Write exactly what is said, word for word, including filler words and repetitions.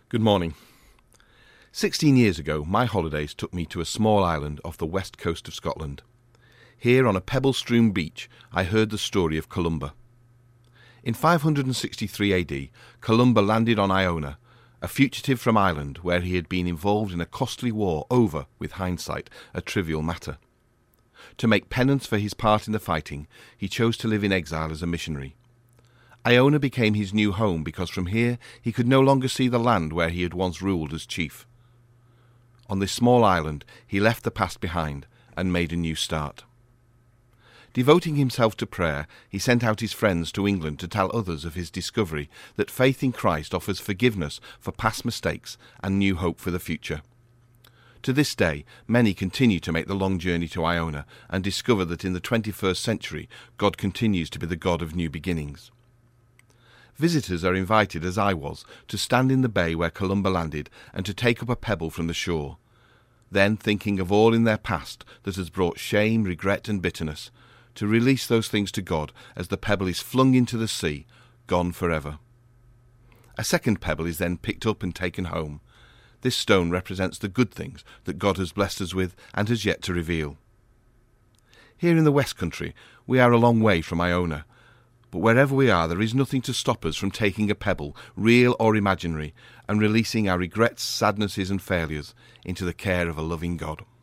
Good morning. Sixteen years ago, my holidays took me to a small island off the west coast of Scotland. Here, on a pebble-strewn beach, I heard the story of Columba. In five hundred sixty-three A D, Columba landed on Iona, a fugitive from Ireland where he had been involved in a costly war over, with hindsight, a trivial matter. To make penance for his part in the fighting, he chose to live in exile as a missionary. Iona became his new home because from here he could no longer see the land where he had once ruled as chief. On this small island he left the past behind and made a new start. Devoting himself to prayer, he sent out his friends to England to tell others of his discovery that faith in Christ offers forgiveness for past mistakes and new hope for the future. To this day, many continue to make the long journey to Iona and discover that in the twenty-first century God continues to be the God of new beginnings. Visitors are invited, as I was, to stand in the bay where Columba landed and to take up a pebble from the shore. Then, thinking of all in their past that has brought shame, regret and bitterness, to release those things to God as the pebble is flung into the sea, gone forever. A second pebble is then picked up and taken home. This stone represents the good things that God has blessed us with and has yet to reveal. Here in the West Country, we are a long way from Iona, but wherever we are, there is nothing to stop us from taking a pebble, real or imaginary, and releasing our regrets, sadnesses and failures into the care of a loving God.